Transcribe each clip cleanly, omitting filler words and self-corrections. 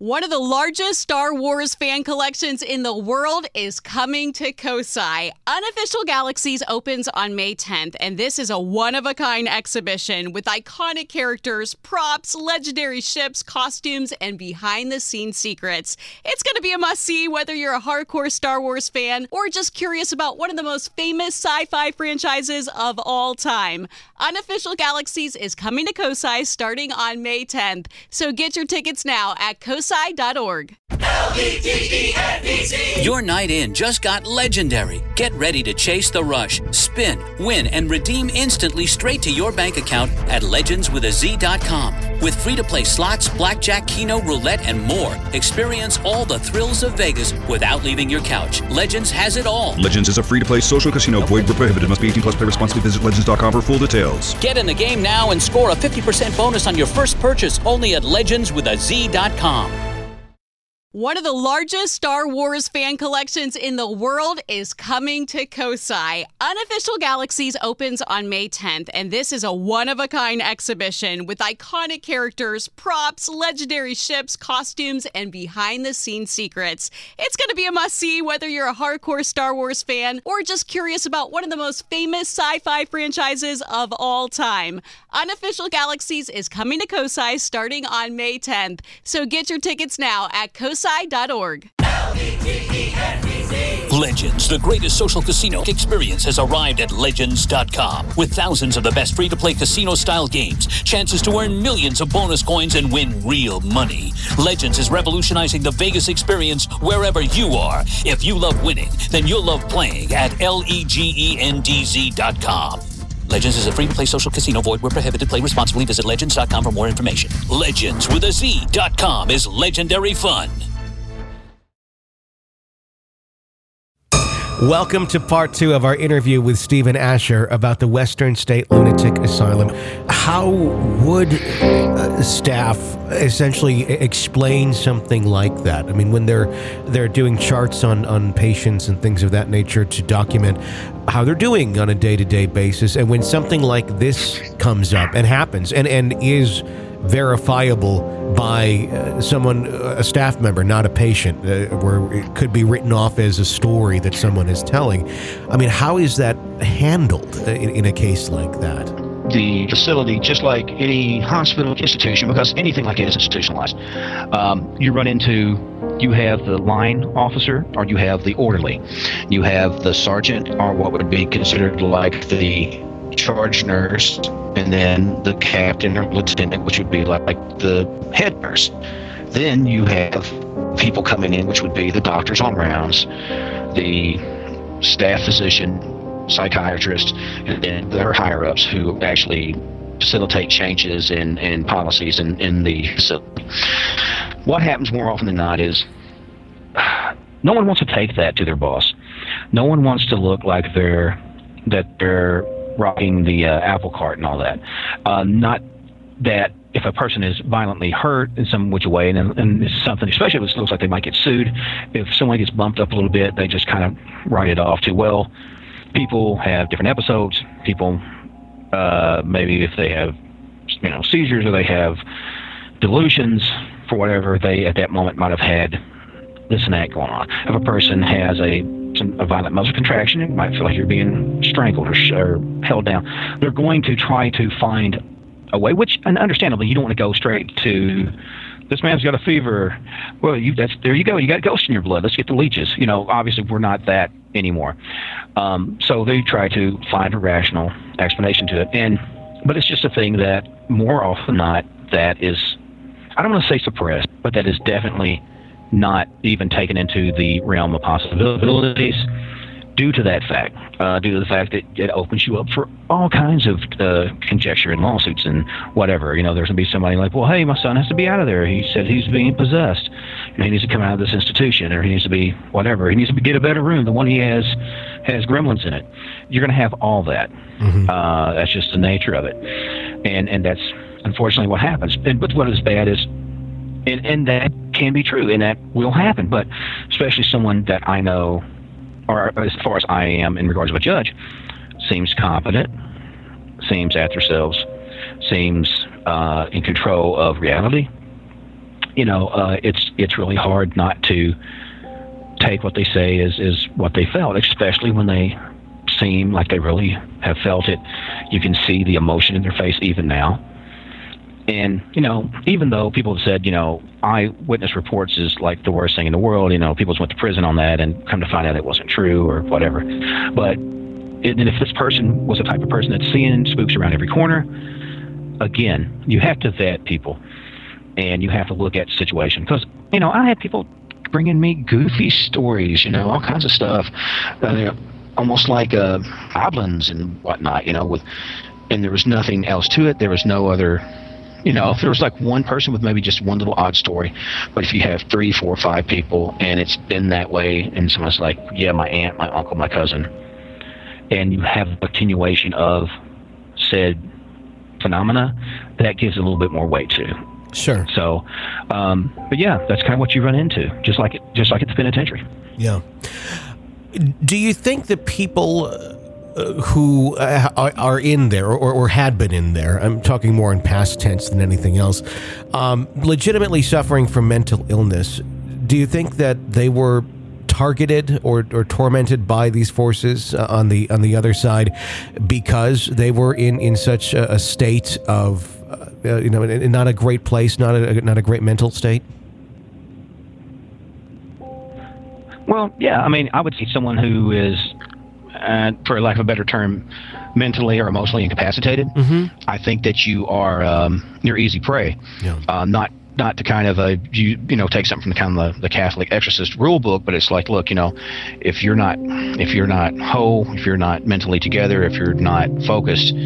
One of the largest Star Wars fan collections in the world is coming to Kosai. Unofficial Galaxies opens on May 10th, and this is a one-of-a-kind exhibition with iconic characters, props, legendary ships, costumes, and behind-the-scenes secrets. It's going to be a must-see whether you're a hardcore Star Wars fan or just curious about one of the most famous sci-fi franchises of all time. Unofficial Galaxies is coming to Kosai starting on May 10th, so get your tickets now at kosai.org. Your night in just got legendary. Get ready to chase the rush, spin, win, and redeem instantly straight to your bank account at legendswithaz.com. With free-to-play slots, blackjack, keno, roulette, and more, experience all the thrills of Vegas without leaving your couch. Legends has it all. Legends is a free-to-play social casino. Void where prohibited. Must be 18 plus. Play responsibly. Visit legends.com for full details. Get in the game now and score a 50% bonus on your first purchase only at legendswithaz.com. One of the largest Star Wars fan collections in the world is coming to Kosai. Unofficial Galaxies opens on May 10th, and this is a one-of-a-kind exhibition with iconic characters, props, legendary ships, costumes, and behind-the-scenes secrets. It's going to be a must-see whether you're a hardcore Star Wars fan or just curious about one of the most famous sci-fi franchises of all time. Unofficial Galaxies is coming to Kosai starting on May 10th, so get your tickets now at kosai.org. Legends, the greatest social casino experience, has arrived at Legends.com. With thousands of the best free-to-play casino-style games, chances to earn millions of bonus coins and win real money. Legends is revolutionizing the Vegas experience wherever you are. If you love winning, then you'll love playing at LEGENDZ.com. Legends is a free-to-play social casino. Void where prohibited. Play responsibly. Visit Legends.com for more information. Legendswithaz.com is legendary fun. Welcome to part 2 of our interview with Stephen Asher about the Western State Lunatic Asylum. How would staff essentially explain something like that? I mean, when they're doing charts on patients and things of that nature to document how they're doing on a day-to-day basis, and when something like this comes up and happens and is verifiable by someone, a staff member, not a patient, where it could be written off as a story that someone is telling. I mean, how is that handled in a case like that? The facility, just like any hospital institution, because anything like it is institutionalized, you have the line officer or you have the orderly. You have the sergeant, or what would be considered like the charge nurse, and then the captain or lieutenant, which would be like the head nurse. Then you have people coming in, which would be the doctors on rounds, the staff physician, psychiatrist, and then their higher-ups who actually facilitate changes in policies in the facility. What happens more often than not is no one wants to take that to their boss. No one wants to look like they're rocking the apple cart and all that. Not that if a person is violently hurt in some which way, and it's something, especially if it looks like they might get sued, if someone gets bumped up a little bit, they just kind of write it off to, well, people have different episodes. People, maybe if they have, seizures, or they have delusions for whatever, they at that moment might have had this and that going on. If a person has a violent muscle contraction, it might feel like you're being strangled or held down. They're going to try to find a way, which, and understandably, you don't want to go straight to, this man's got a fever. Well, there you go. You got ghost in your blood. Let's get the leeches. Obviously, we're not that anymore. So they try to find a rational explanation to it. But it's just a thing that more often than not, that is, I don't want to say suppressed, but that is definitely not even taken into the realm of possibilities due to that fact, due to the fact that it opens you up for all kinds of conjecture and lawsuits and whatever. There's going to be somebody like, well, hey, my son has to be out of there. He said he's being possessed. He needs to come out of this institution, or he needs to be whatever. He needs to get a better room. The one he has gremlins in it. You're going to have all that. Mm-hmm. That's just the nature of it. And that's unfortunately what happens. But what is bad is, and that can be true, and that will happen, but especially someone that I know, or as far as I am in regards to a judge, seems competent, seems at themselves, seems in control of reality, it's really hard not to take what they say is what they felt, especially when they seem like they really have felt it. You can see the emotion in their face even now. And, even though people have said, eyewitness reports is like the worst thing in the world, people just went to prison on that and come to find out it wasn't true or whatever. But if this person was the type of person that's seeing spooks around every corner, again, you have to vet people and you have to look at the situation. Because, I had people bringing me goofy stories, all kinds of stuff, almost like goblins and whatnot, and there was nothing else to it. There was no other, if there was like one person with maybe just one little odd story, but if you have 3, 4, 5 people and it's been that way, and someone's like, yeah, my aunt, my uncle, my cousin, and you have a continuation of said phenomena, that gives a little bit more weight to. Sure. So, but yeah, that's kind of what you run into, just like at the penitentiary. Yeah. Do you think that people who are in there or had been in there, I'm talking more in past tense than anything else, legitimately suffering from mental illness, do you think that they were targeted or tormented by these forces on the other side because they were in such a state of not a great place, not a great mental state? Well, yeah, I would say someone who is, for lack of a better term, mentally or emotionally incapacitated. Mm-hmm. I think that you are you're easy prey. Yeah. Not to kind of take something from kind of the Catholic exorcist rule book, but it's like, look, if you're not whole, if you're not mentally together, if you're not focused,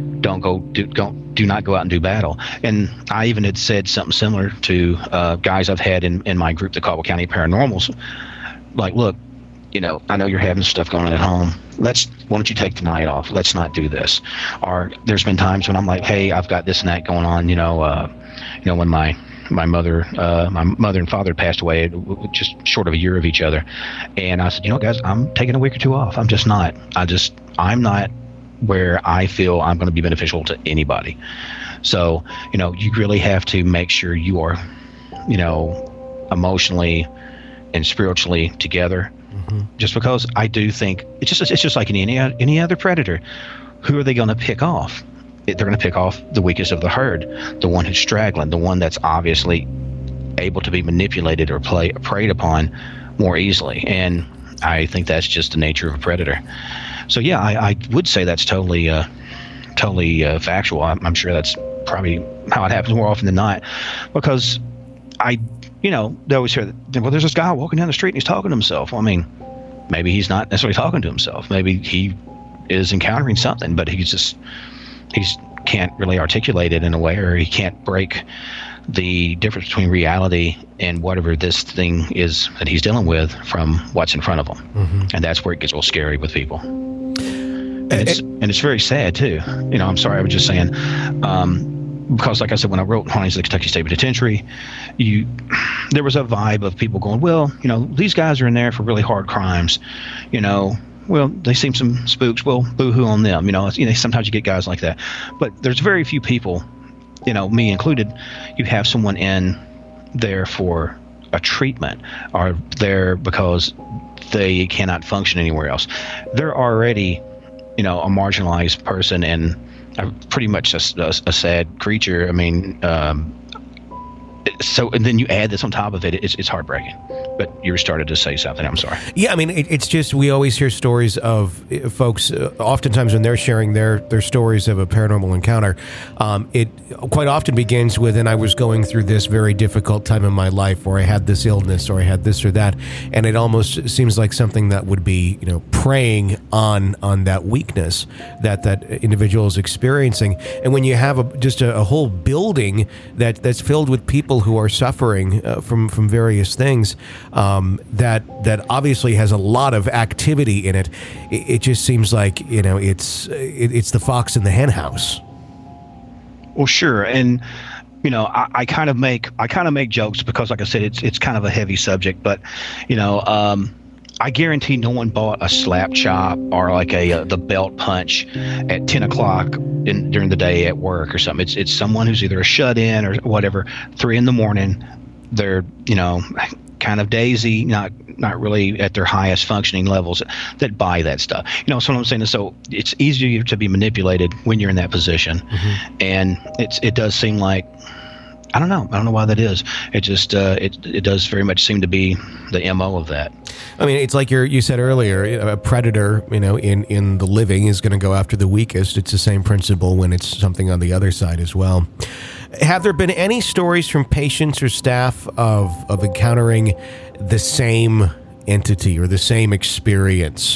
do not go out and do battle. And I even had said something similar to guys I've had in my group, the Caldwell County Paranormals. Like, look, I know you're having stuff going on at home. Why don't you take the night off? Let's not do this. Or there's been times when I'm like, hey, I've got this and that going on. When my mother and father passed away, just short of a year of each other, and I said, guys, I'm taking a week or 2 off. I'm just not. I'm not where I feel I'm going to be beneficial to anybody. So, you really have to make sure you are, emotionally and spiritually together. Mm-hmm. Just because I do think it's just like any other predator. Who are they going to pick off? They're going to pick off the weakest of the herd, the one who's straggling, the one that's obviously able to be manipulated or preyed upon more easily. And I think that's just the nature of a predator. So yeah, I would say that's totally factual. I'm sure that's probably how it happens more often than not, because they always hear that, well, there's this guy walking down the street and he's talking to himself. Well, maybe he's not necessarily talking to himself. Maybe he is encountering something, but he can't really articulate it in a way, or he can't break the difference between reality and whatever this thing is that he's dealing with from what's in front of him. Mm-hmm. And that's where it gets real scary with people. And it's very sad too. I'm sorry, I was just saying, because like I said, when I wrote Hauntings of the Kentucky State Penitentiary, there was a vibe of people going, well, these guys are in there for really hard crimes, well, they seem some spooks, well, boo-hoo on them, sometimes you get guys like that. But there's very few people, me included, you have someone in there for a treatment, or there because they cannot function anywhere else. They're already, a marginalized person and pretty much a sad creature. So, and then you add this on top of it, it's heartbreaking. But you started to say something. I'm sorry. Yeah, it's just, we always hear stories of folks, oftentimes when they're sharing their stories of a paranormal encounter, it quite often begins with, and I was going through this very difficult time in my life, or I had this illness, or I had this or that, and it almost seems like something that would be, preying on that weakness that individual is experiencing. And when you have just a whole building that's filled with people who are suffering from various things, that obviously has a lot of activity in it. It just seems like it's the fox in the hen house. Well, sure, and I kind of make jokes because, like I said, it's kind of a heavy subject, but I guarantee no one bought a slap chop or like the belt punch at 10 o'clock during the day at work or something. It's someone who's either a shut-in or whatever, 3 a.m, they're, kind of daisy, not really at their highest functioning levels, that buy that stuff. So what I'm saying is, so it's easier to be manipulated when you're in that position. And it does seem like, I don't know why that is. It just it does very much seem to be the MO of that. I mean, it's like you said earlier, a predator, in the living is going to go after the weakest. It's the same principle when it's something on the other side as well. Have there been any stories from patients or staff of encountering the same entity or the same experience,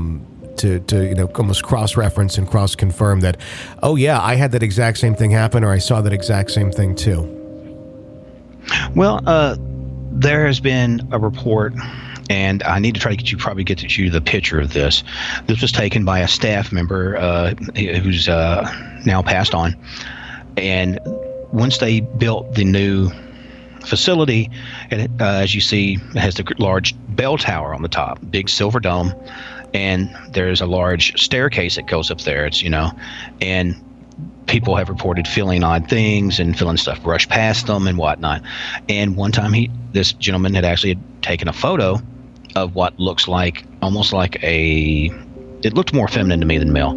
to almost cross-reference and cross-confirm that, oh yeah, I had that exact same thing happen, or I saw that exact same thing too? Well, there has been a report, and I need to try to get you the picture of this. This was taken by a staff member who's now passed on, and once they built the new facility, and as you see, it has the large bell tower on the top, big silver dome, and there's a large staircase that goes up there. It's and people have reported feeling odd things and feeling stuff brush past them and whatnot. And one time, this gentleman had actually taken a photo of what looks like almost like it looked more feminine to me than male,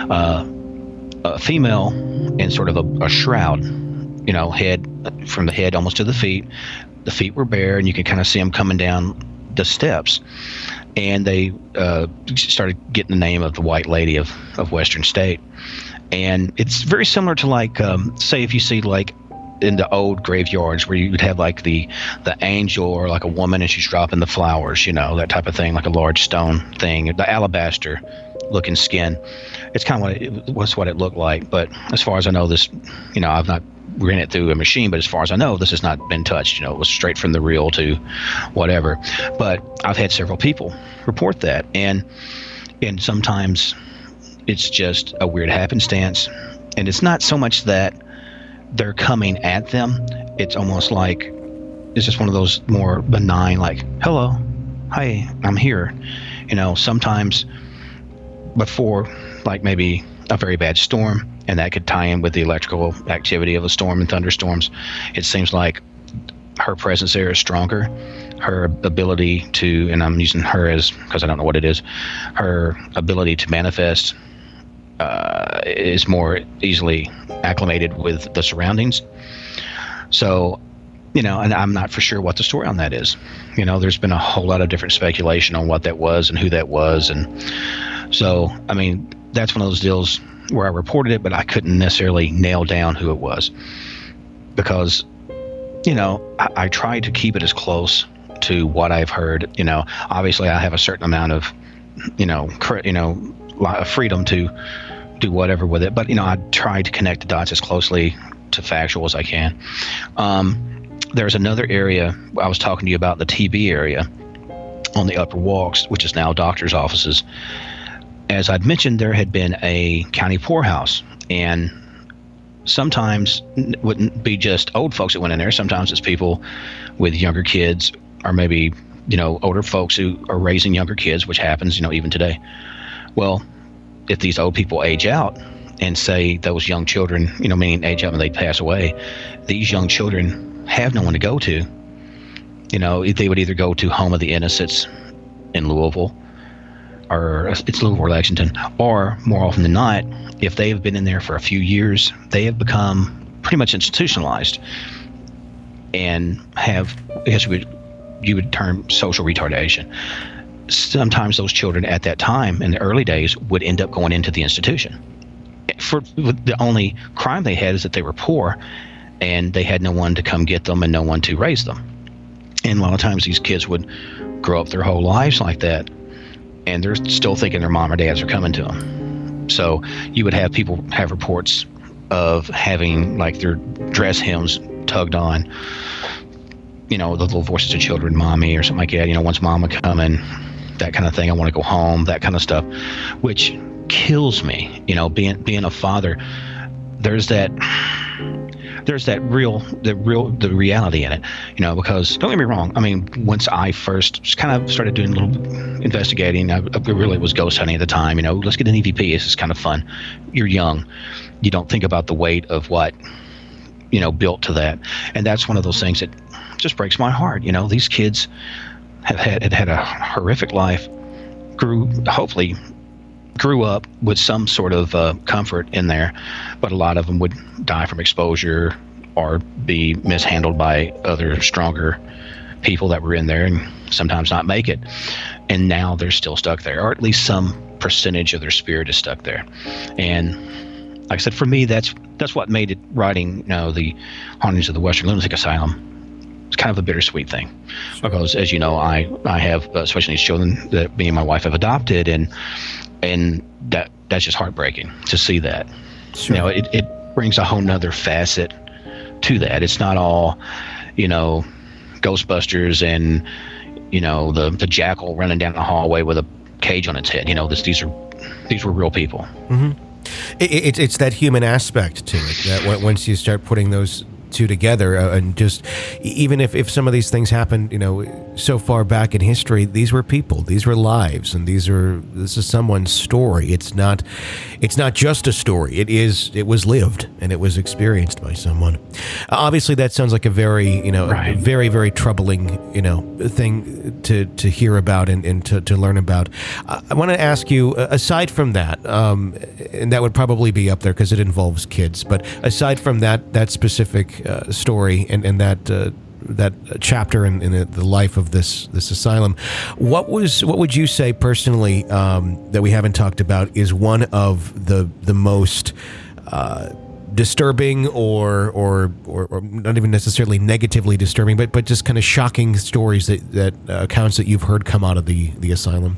a female in sort of a shroud. Head from the head almost to the feet. The feet were bare, and you can kind of see them coming down the steps. And they started getting the name of the White Lady of Western State. And it's very similar to, like, say if you see, like, in the old graveyards where you would have, like, the angel or, like, a woman and she's dropping the flowers, that type of thing, like a large stone thing, the alabaster looking skin. It's kind of what it looked like. But as far as I know, this, I've not ran it through a machine, but as far as I know, this has not been touched. It was straight from the reel to whatever. But I've had several people report that, and sometimes it's just a weird happenstance, and it's not so much that they're coming at them. It's almost like it's just one of those more benign, like, hello, hi, I'm here. Sometimes before, like, maybe a very bad storm, and that could tie in with the electrical activity of a storm and thunderstorms. It seems like her presence there is stronger. Her ability to, and I'm using her as because I don't know what it is, her ability to manifest is more easily acclimated with the surroundings. So, and I'm not for sure what the story on that is. There's been a whole lot of different speculation on what that was and who that was. And so, I mean, that's one of those deals where I reported it, but I couldn't necessarily nail down who it was because, I tried to keep it as close to what I've heard. Obviously I have a certain amount of, freedom to do whatever with it, but, I tried to connect the dots as closely to factual as I can. There's another area I was talking to you about, the TB area on the upper walks, which is now doctor's offices. As I'd mentioned, there had been a county poorhouse, and sometimes it wouldn't be just old folks that went in there. Sometimes it's people with younger kids, or maybe, older folks who are raising younger kids, which happens, even today. Well, if these old people age out and say those young children, meaning age out when they pass away, these young children have no one to go to. They would either go to Home of the Innocents in Louisville, or it's Louisville or Lexington, or more often than not, if they have been in there for a few years, they have become pretty much institutionalized and have, I guess you would term social retardation. Sometimes those children at that time, in the early days, would end up going into the institution. For the only crime they had is that they were poor, and they had no one to come get them and no one to raise them. And a lot of times these kids would grow up their whole lives like that, and they're still thinking their mom or dads are coming to them. So you would have people have reports of having, like, their dress hems tugged on, the little voices of children, mommy or something like that, when's mama coming, that kind of thing, I want to go home, that kind of stuff, which kills me. Being a father, there's the reality in it, because don't get me wrong. I mean, once I first kind of started doing a little investigating, I really was ghost hunting at the time. Let's get an EVP. This is kind of fun. You're young. You don't think about the weight of what, built to that. And that's one of those things that just breaks my heart. These kids have had a horrific life, hopefully grew up with some sort of comfort in there, but a lot of them would die from exposure or be mishandled by other stronger people that were in there and sometimes not make it. And now they're still stuck there, or at least some percentage of their spirit is stuck there. And like I said, for me, that's what made it writing, the Hauntings of the Western Lunatic Asylum. It's kind of a bittersweet thing, because as you know, I have special needs children that me and my wife have adopted, and that's just heartbreaking to see that. Sure. It brings a whole nother facet to that. It's not all, Ghostbusters and the jackal running down the hallway with a cage on its head. These were real people. Mm-hmm. It's that human aspect to it that once you start putting those two together, and just even if some of these things happened, so far back in history, these were people, these were lives, and this is someone's story. It's not just a story. It was lived and it was experienced by someone. Obviously, that sounds like a very Right. very, very troubling thing to hear about and to learn about. I want to ask you, aside from that, and that would probably be up there because it involves kids, but aside from that specific story and that chapter in the life of this asylum, what would you say personally that we haven't talked about is one of the most disturbing or not even necessarily negatively disturbing, but just kind of shocking stories that accounts that you've heard come out of the asylum?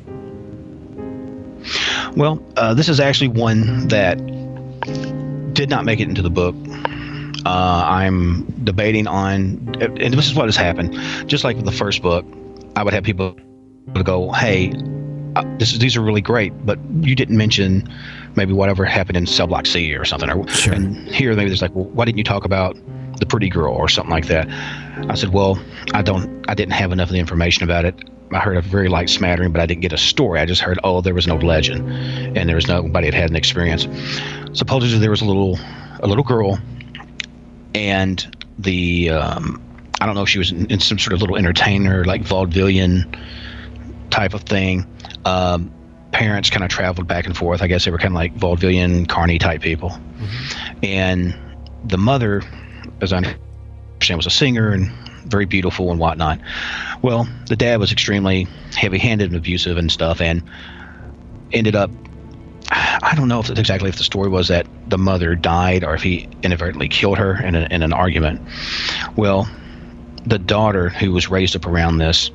Well, this is actually one that did not make it into the book. I'm debating on, and this is what has happened. Just like with the first book, I would have people go, "Hey, these are really great, but you didn't mention maybe whatever happened in Cell Block C or something." Sure. And here maybe there's like, "Well, why didn't you talk about the pretty girl or something like that?" I said, "Well, I didn't have enough of the information about it. I heard a very light smattering, but I didn't get a story. I just heard, there was no legend, and there was nobody that had an experience. Supposedly there was a little girl, and the I don't know if she was in some sort of little entertainer, like vaudevillian type of thing. Parents kind of traveled back and forth. I guess they were kind of like vaudevillian, carny type people. Mm-hmm. And the mother, as I understand, was a singer and very beautiful and whatnot. Well, the dad was extremely heavy-handed and abusive and stuff, and ended up, I don't know if the story was that the mother died or if he inadvertently killed her in an argument. Well, the daughter, who was raised up around this,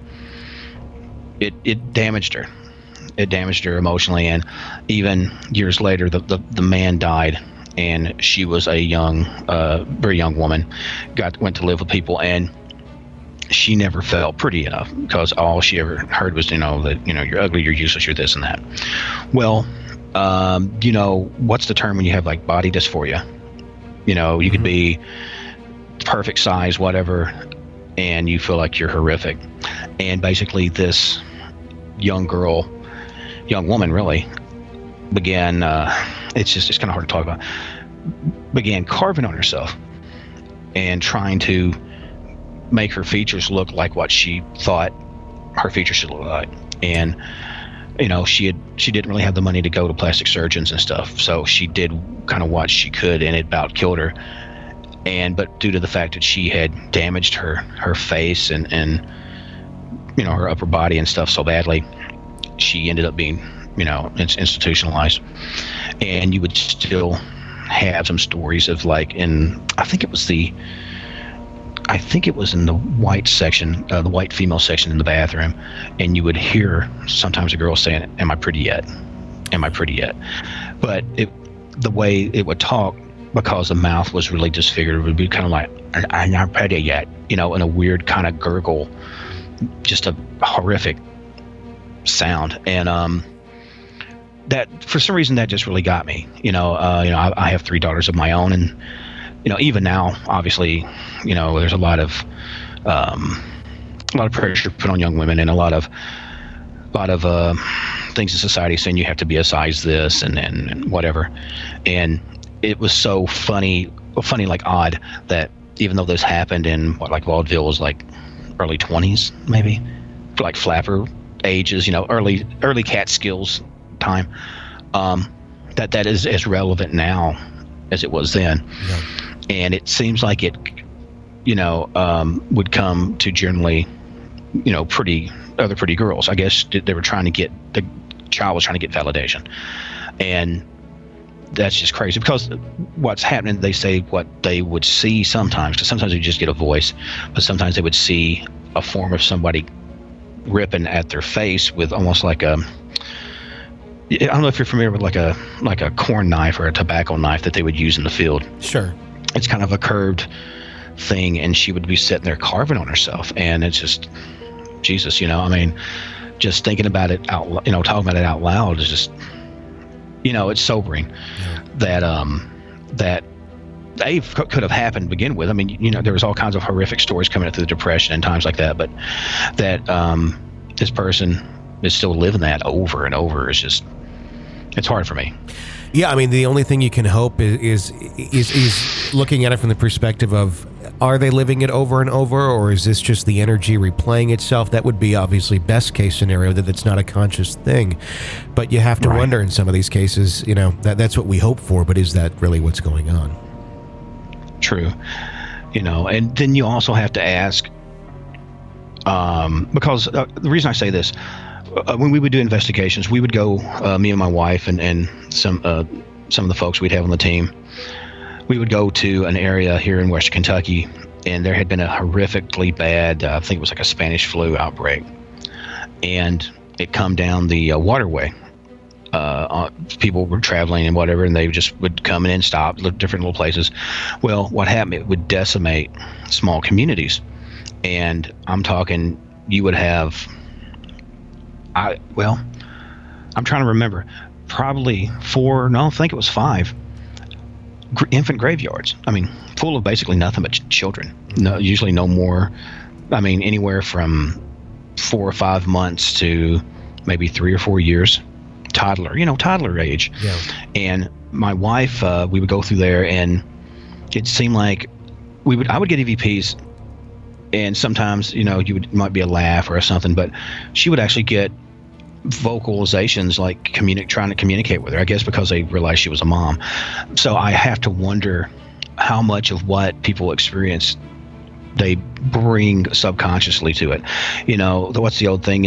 it damaged her. It damaged her emotionally, and even years later, the man died, and she was a very young woman, went to live with people, and she never felt pretty enough because all she ever heard was, that, you're ugly, you're useless, you're this and that. Well, what's the term when you have like body dysphoria? You could be perfect size, whatever, and you feel like you're horrific. And basically this young woman really began, it's kind of hard to talk about, began carving on herself and trying to make her features look like what she thought her features should look like. And she didn't really have the money to go to plastic surgeons and stuff, so she did kind of what she could, and it about killed her. But due to the fact that she had damaged her face and her upper body and stuff so badly, she ended up being institutionalized. And you would still have some stories of like I think it was in the white section, the white female section in the bathroom, and you would hear sometimes a girl saying, "Am I pretty yet? Am I pretty yet?" But the way it would talk, because the mouth was really disfigured, it would be kind of like, "I'm not pretty yet," in a weird kind of gurgle, just a horrific sound. And that, for some reason, that just really got me. I have 3 daughters of my own, and even now, obviously, there's a lot of pressure put on young women, and a lot of things in society saying you have to be a size this and whatever. And it was so funny, like odd, that even though this happened in like vaudeville was like early 20s, maybe, like flapper ages, early Catskills time. That is as relevant now as it was then. Yeah. And it seems like it, would come to generally, pretty girls. I guess they were trying to get, the child was trying to get validation. And that's just crazy, because what's happening, they say what they would see sometimes, because sometimes they just get a voice, but sometimes they would see a form of somebody ripping at their face with almost like I don't know if you're familiar with like a corn knife or a tobacco knife that they would use in the field. Sure. It's kind of a curved thing, and she would be sitting there carving on herself, and it's just, Jesus, just thinking about it out, talking about it out loud is just, it's sobering. Yeah. That could have happened to begin with. I mean, there was all kinds of horrific stories coming out through the Depression and times like that, but that this person is still living that over and over is just, it's hard for me. Yeah, I mean, the only thing you can hope is looking at it from the perspective of, are they living it over and over, or is this just the energy replaying itself? That would be obviously best case scenario, that it's not a conscious thing. But you have to wonder in some of these cases, that's what we hope for, but is that really what's going on? True. And then you also have to ask, because the reason I say this, when we would do investigations, we would go, me and my wife and some of the folks we'd have on the team, we would go to an area here in Western Kentucky, and there had been a horrifically bad, I think it was like a Spanish flu outbreak, and it come down the waterway. People were traveling and whatever, and they just would come in and stop, different little places. Well, what happened, it would decimate small communities. And I'm talking, you would have, I'm trying to remember, probably 5 infant graveyards. I mean, full of basically nothing but children. No, usually no more. I mean, anywhere from 4 or 5 months to maybe 3 or 4 years. Toddler age. Yeah. And my wife, we would go through there, and it seemed like I would get EVPs, and sometimes, might be a laugh or something, but she would actually get vocalizations, like trying to communicate with her, I guess because they realized she was a mom. So I have to wonder how much of what people experience they bring subconsciously to it. What's the old thing,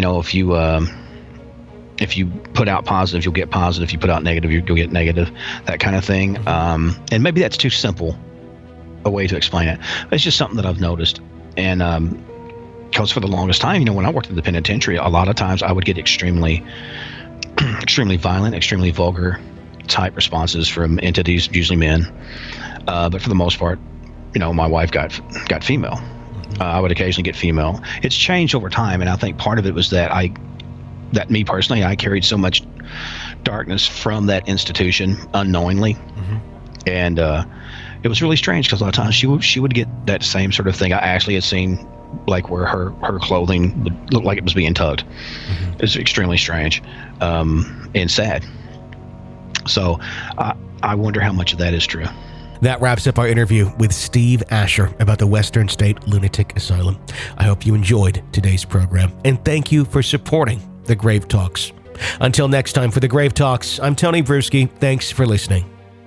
if you put out positive, you'll get positive. If you put out negative, you'll get negative, that kind of thing. And maybe that's too simple a way to explain it. It's just something that I've noticed. And because for the longest time, when I worked in the penitentiary, a lot of times I would get extremely violent, extremely vulgar type responses from entities, usually men. But for the most part, my wife got female. I would occasionally get female. It's changed over time, and I think part of it was that me personally, I carried so much darkness from that institution unknowingly. Mm-hmm. And it was really strange, because a lot of times she would get that same sort of thing. I actually had seen, like, where her clothing would look like it was being tugged. Mm-hmm. It's extremely strange and sad. So I wonder how much of that is true. That wraps up our interview with Steve Asher about the Western State Lunatic Asylum. I hope you enjoyed today's program, and thank you for supporting The Grave Talks. Until next time for The Grave Talks, I'm Tony Bruschi. Thanks for listening.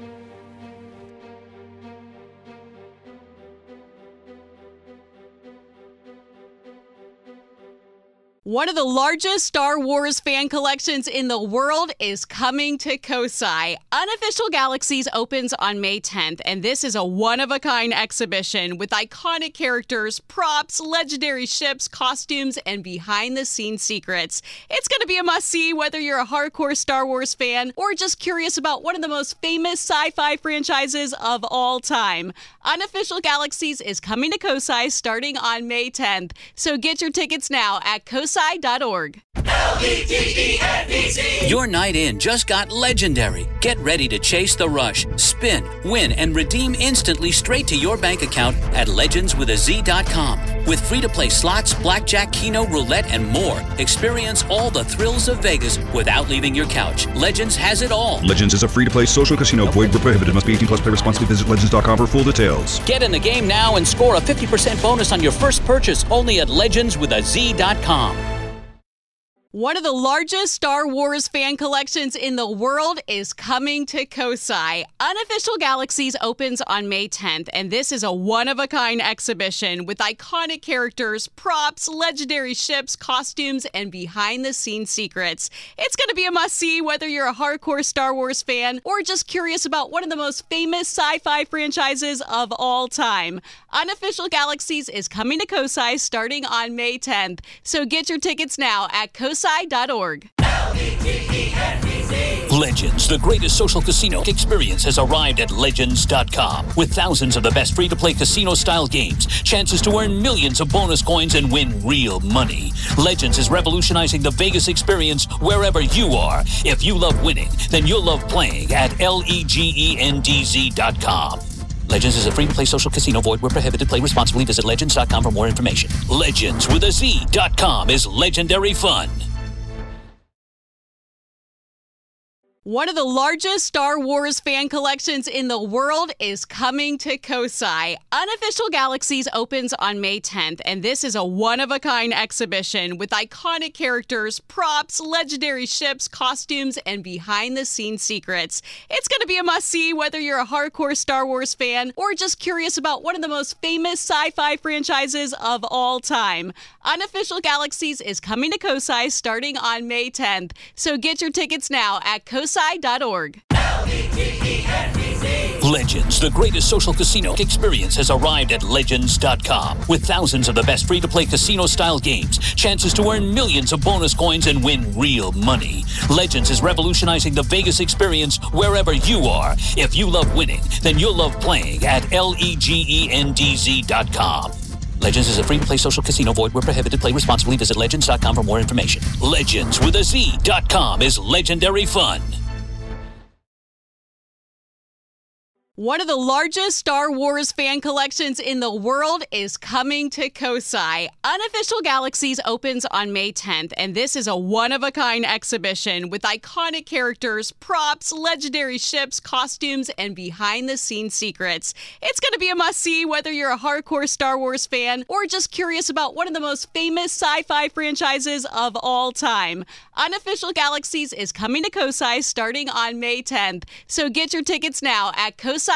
One of the largest Star Wars fan collections in the world is coming to COSI. Unofficial Galaxies opens on May 10th, and this is a one-of-a-kind exhibition with iconic characters, props, legendary ships, costumes, and behind-the-scenes secrets. It's going to be a must-see whether you're a hardcore Star Wars fan or just curious about one of the most famous sci-fi franchises of all time. Unofficial Galaxies is coming to COSI starting on May 10th, so get your tickets now at COSI.org. Your night in just got legendary. Get ready to chase the rush, spin, win, and redeem instantly straight to your bank account at legendswithaz.com. With free-to-play slots, blackjack, keno, roulette, and more, experience all the thrills of Vegas without leaving your couch. Legends has it all. Legends is a free-to-play social casino. Void where prohibited. Must be 18 plus. Play responsibly. Visit legends.com for full details. Get in the game now and score a 50% bonus on your first purchase only at legendswithaz.com. One of the largest Star Wars fan collections in the world is coming to Kosai. Unofficial Galaxies opens on May 10th, and this is a one-of-a-kind exhibition with iconic characters, props, legendary ships, costumes, and behind-the-scenes secrets. It's going to be a must-see whether you're a hardcore Star Wars fan or just curious about one of the most famous sci-fi franchises of all time. Unofficial Galaxies is coming to Kosai starting on May 10th, so get your tickets now at kosai.org. Legends, the greatest social casino experience, has arrived at Legends.com. With thousands of the best free-to-play casino-style games, chances to earn millions of bonus coins and win real money. Legends is revolutionizing the Vegas experience wherever you are. If you love winning, then you'll love playing at LEGENDZ.com. Legends is a free-to-play social casino. Void where prohibited. Play responsibly. Visit Legends.com for more information. Legends with a Z.com is legendary fun. One of the largest Star Wars fan collections in the world is coming to Kosai. Unofficial Galaxies opens on May 10th, and this is a one-of-a-kind exhibition with iconic characters, props, legendary ships, costumes, and behind-the-scenes secrets. It's going to be a must-see whether you're a hardcore Star Wars fan or just curious about one of the most famous sci-fi franchises of all time. Unofficial Galaxies is coming to Kosai starting on May 10th, so get your tickets now at kosai.org. Legends, the greatest social casino experience, has arrived at Legends.com. With thousands of the best free-to-play casino-style games, chances to earn millions of bonus coins and win real money. Legends is revolutionizing the Vegas experience wherever you are. If you love winning, then you'll love playing at LEGENDZ.com. Legends is a free-to-play social casino. Void where prohibited. Play responsibly. Visit Legends.com for more information. Legends with a Z.com is legendary fun. One of the largest Star Wars fan collections in the world is coming to Kosai. Unofficial Galaxies opens on May 10th, and this is a one-of-a-kind exhibition with iconic characters, props, legendary ships, costumes, and behind-the-scenes secrets. It's going to be a must-see whether you're a hardcore Star Wars fan or just curious about one of the most famous sci-fi franchises of all time. Unofficial Galaxies is coming to Kosai starting on May 10th, so get your tickets now at kosai.org.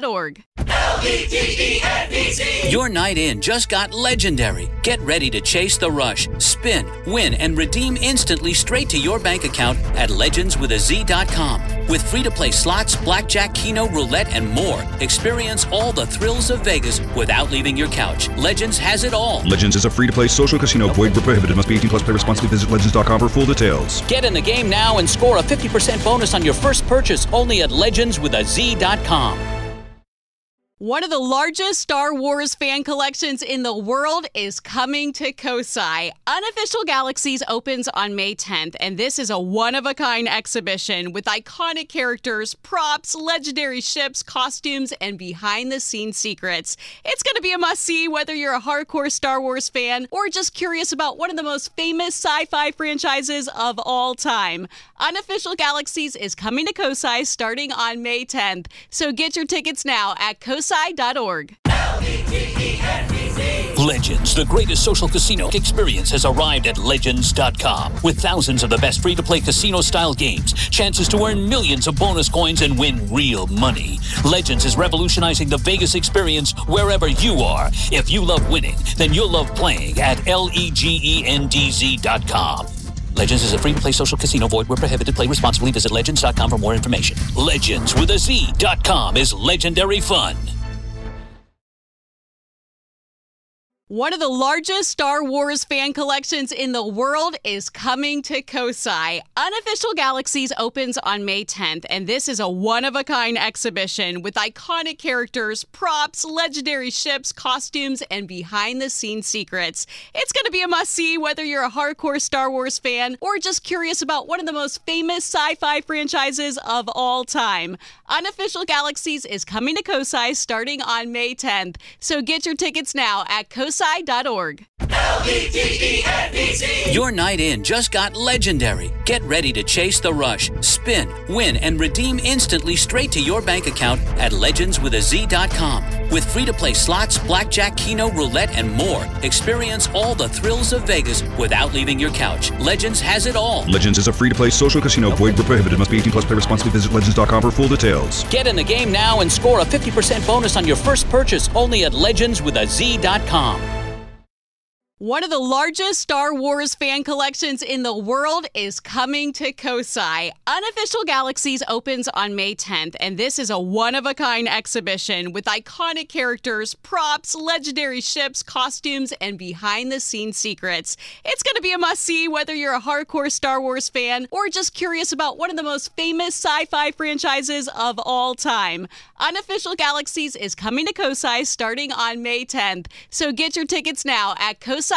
Your night in just got legendary. Get ready to chase the rush, spin, win, and redeem instantly straight to your bank account at legendswithaz.com. With free-to-play slots, blackjack, keno, roulette, and more, experience all the thrills of Vegas without leaving your couch. Legends has it all. Legends is a free-to-play social casino. Void where prohibited. Must be 18 plus. Play responsibly. Visit legends.com for full details. Get in the game now and score a 50% bonus on your first purchase only at legendswithaz.com. One of the largest Star Wars fan collections in the world is coming to Kosai. Unofficial Galaxies opens on May 10th, and this is a one-of-a-kind exhibition with iconic characters, props, legendary ships, costumes, and behind-the-scenes secrets. It's going to be a must-see whether you're a hardcore Star Wars fan or just curious about one of the most famous sci-fi franchises of all time. Unofficial Galaxies is coming to Kosai starting on May 10th, so get your tickets now at kosai.org. Legends, the greatest social casino experience, has arrived at Legends.com. With thousands of the best free-to-play casino-style games, chances to earn millions of bonus coins and win real money. Legends is revolutionizing the Vegas experience wherever you are. If you love winning, then you'll love playing at LEGENDZ.com. Legends is a free-to-play social casino. Void where prohibited. Play responsibly. Visit Legends.com for more information. Legends with a Z.com is legendary fun. One of the largest Star Wars fan collections in the world is coming to Kosai. Unofficial Galaxies opens on May 10th, and this is a one-of-a-kind exhibition with iconic characters, props, legendary ships, costumes, and behind-the-scenes secrets. It's going to be a must-see whether you're a hardcore Star Wars fan or just curious about one of the most famous sci-fi franchises of all time. Unofficial Galaxies is coming to Kosai starting on May 10th, so get your tickets now at kosai.org. Your night in just got legendary. Get ready to chase the rush, spin, win, and redeem instantly straight to your bank account at legendswithaz.com. With free-to-play slots, blackjack, keno, roulette, and more, experience all the thrills of Vegas without leaving your couch. Legends has it all. Legends is a free-to-play social casino. Void where prohibited. Must be 18 plus. Play responsibly. Visit legends.com for full details. Get in the game now and score a 50% bonus on your first purchase only at legendswithaz.com. One of the largest Star Wars fan collections in the world is coming to Kosai. Unofficial Galaxies opens on May 10th, and this is a one-of-a-kind exhibition with iconic characters, props, legendary ships, costumes, and behind-the-scenes secrets. It's going to be a must-see whether you're a hardcore Star Wars fan or just curious about one of the most famous sci-fi franchises of all time. Unofficial Galaxies is coming to Kosai starting on May 10th, so get your tickets now at kosai.org.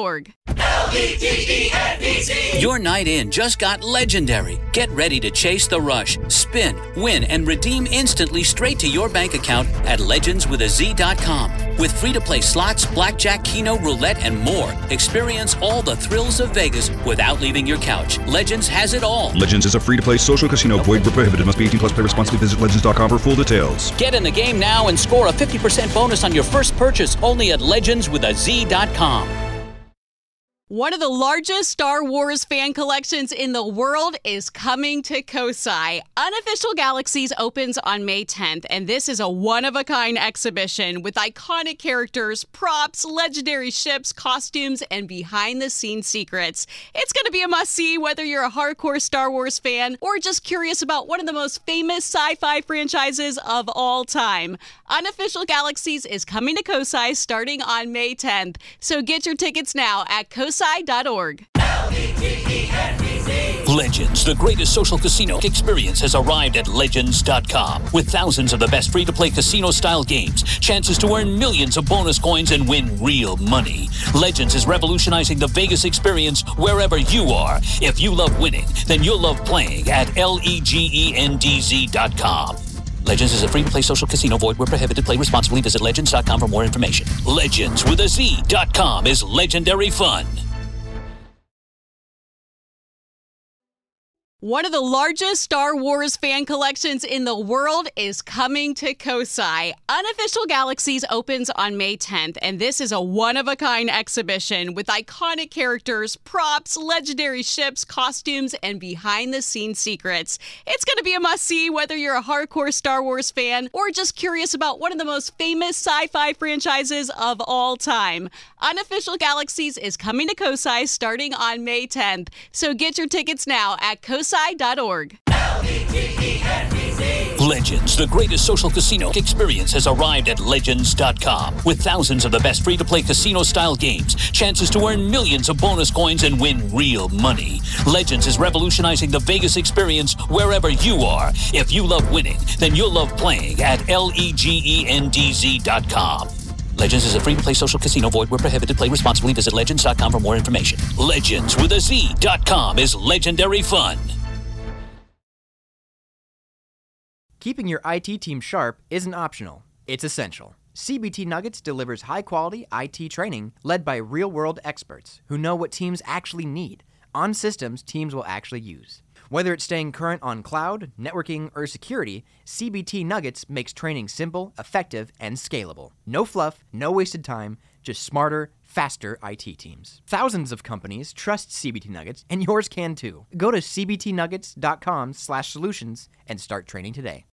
Your night in just got legendary. Get ready to chase the rush, spin, win, and redeem instantly straight to your bank account at legendswithaz.com. With free-to-play slots, blackjack, keno, roulette, and more, experience all the thrills of Vegas without leaving your couch. Legends has it all. Legends is a free-to-play social casino. Void where prohibited. Must be 18 plus. Play responsibly. Visit legends.com for full details. Get in the game now and score a 50% bonus on your first purchase only at legendswithaz.com. One of the largest Star Wars fan collections in the world is coming to Kosai. Unofficial Galaxies opens on May 10th, and this is a one-of-a-kind exhibition with iconic characters, props, legendary ships, costumes, and behind-the-scenes secrets. It's going to be a must-see whether you're a hardcore Star Wars fan or just curious about one of the most famous sci-fi franchises of all time. Unofficial Galaxies is coming to Kosai starting on May 10th, so get your tickets now at kosai.org. Legends, the greatest social casino experience, has arrived at legends.com. With thousands of the best free-to-play casino-style games, chances to earn millions of bonus coins and win real money. Legends is revolutionizing the Vegas experience wherever you are. If you love winning, then you'll love playing at legendz.com. Legends is a free-to-play social casino. Void where prohibited. Play responsibly. Visit legends.com for more information. Legendswithaz.com is legendary fun. One of the largest Star Wars fan collections in the world is coming to Kosai. Unofficial Galaxies opens on May 10th, and this is a one-of-a-kind exhibition with iconic characters, props, legendary ships, costumes, and behind-the-scenes secrets. It's going to be a must-see whether you're a hardcore Star Wars fan or just curious about one of the most famous sci-fi franchises of all time. Unofficial Galaxies is coming to Kosai starting on May 10th, so get your tickets now at kosai.org. Legends, the greatest social casino experience, has arrived at legends.com. With thousands of the best free-to-play casino-style games, chances to earn millions of bonus coins and win real money. Legends is revolutionizing the Vegas experience wherever you are. If you love winning, then you'll love playing at legendz.com. Legends is a free-to-play social casino. Void where prohibited. Play responsibly. Visit legends.com for more information. Legendswithaz.com is legendary fun. Keeping your IT team sharp isn't optional. It's essential. CBT Nuggets delivers high-quality IT training led by real-world experts who know what teams actually need on systems teams will actually use. Whether it's staying current on cloud, networking, or security, CBT Nuggets makes training simple, effective, and scalable. No fluff, no wasted time, just smarter, faster IT teams. Thousands of companies trust CBT Nuggets, and yours can too. Go to cbtnuggets.com/solutions and start training today.